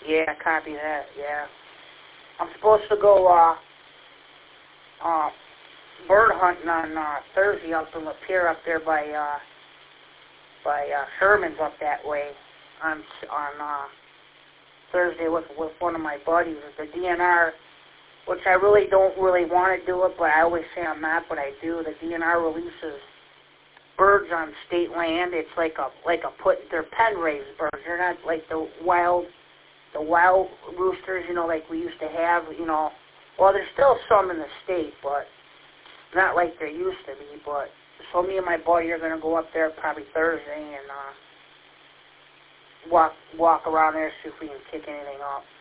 Yeah, copy that, yeah. I'm supposed to go bird hunting on Thursday up in Lapeer up there by Sherman's up that way on Thursday with one of my buddies at the DNR, which I really don't really want to do it, but I always say I'm not, but I do. The DNR releases birds on state land. It's like a they're pen raised birds. They're not like the wild roosters, you know, like we used to have, you know. Well, there's still some in the state, but not like there used to be. But so me and my buddy are gonna go up there probably Thursday and walk around there, see if we can kick anything up.